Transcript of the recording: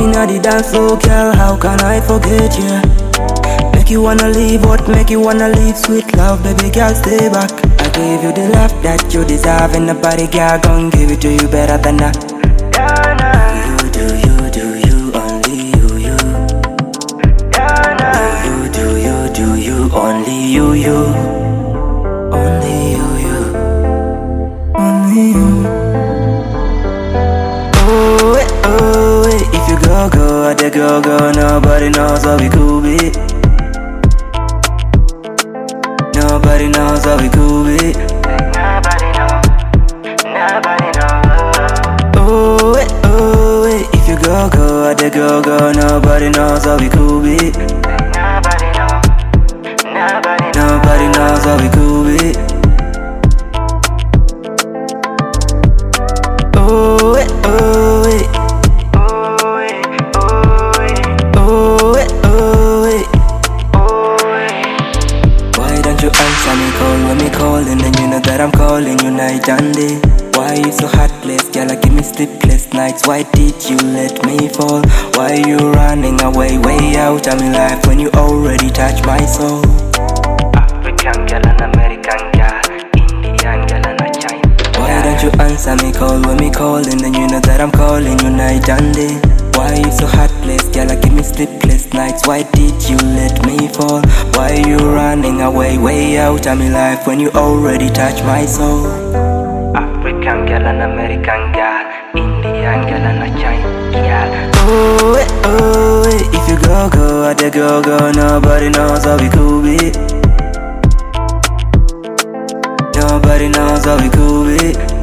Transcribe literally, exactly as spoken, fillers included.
inna the dance floor, girl, how can I forget you? Make you wanna leave, what make you wanna leave? Sweet love, baby girl, stay back. I gave you the love that you deserve, and nobody girl gon' give it to you better than that. You do, you do, you only you, you. You do, you do, you only you, you. Only you, you. Only you. Oh, eh, oh, eh. If you go, go, I dey go, go. Nobody knows how we could be. Nobody knows how we could be. Nobody know. Nobody know. Oh, eh, oh, eh. If you go, go, I dey go, go. Nobody knows how we could be. Nobody know. Nobody know. Nobody knows how we could be. Oh, eh, oh, eh. Oh, eh, oh, eh. Oh, eh, oh, eh. Oh, eh. Why don't you answer me call when me calling? Then you know that I'm calling you night and day. Why you so heartless, girl? Give me sleepless nights. Why did you let me fall? Why you running away, way out of my life when you already touched my soul? African girl and American girl, Indian girl and a Chinese. Why don't you answer me call when me calling? Then you know that I'm calling you night and day. Why you so heartless, girl? Give me sleepless nights. Why did you let me fall? Why you running away, way out of my life when you already touched my soul? African girl and American girl, Indian girl and a Chinese girl. Oh, eh, oh, eh. If you go, go, I dey go, go. Nobody knows how we could be. Nobody knows how we could be.